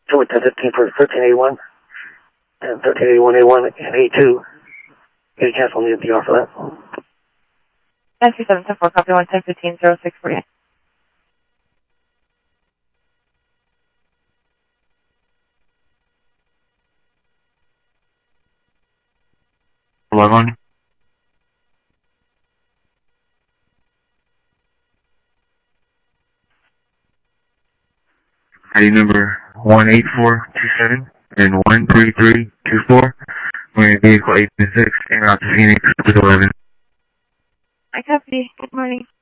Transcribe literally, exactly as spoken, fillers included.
two ten fifteen for thirteen eighty-one, and thirteen eighty-one A one and A two. Can you cancel the D R for that? nine three seven ten four, copy one ten fifteen zero six four eight. Log on. I D number one eight four two seven and one three three two four. We're in vehicle eight six, en route to Phoenix, with eleven. I copy. Good morning.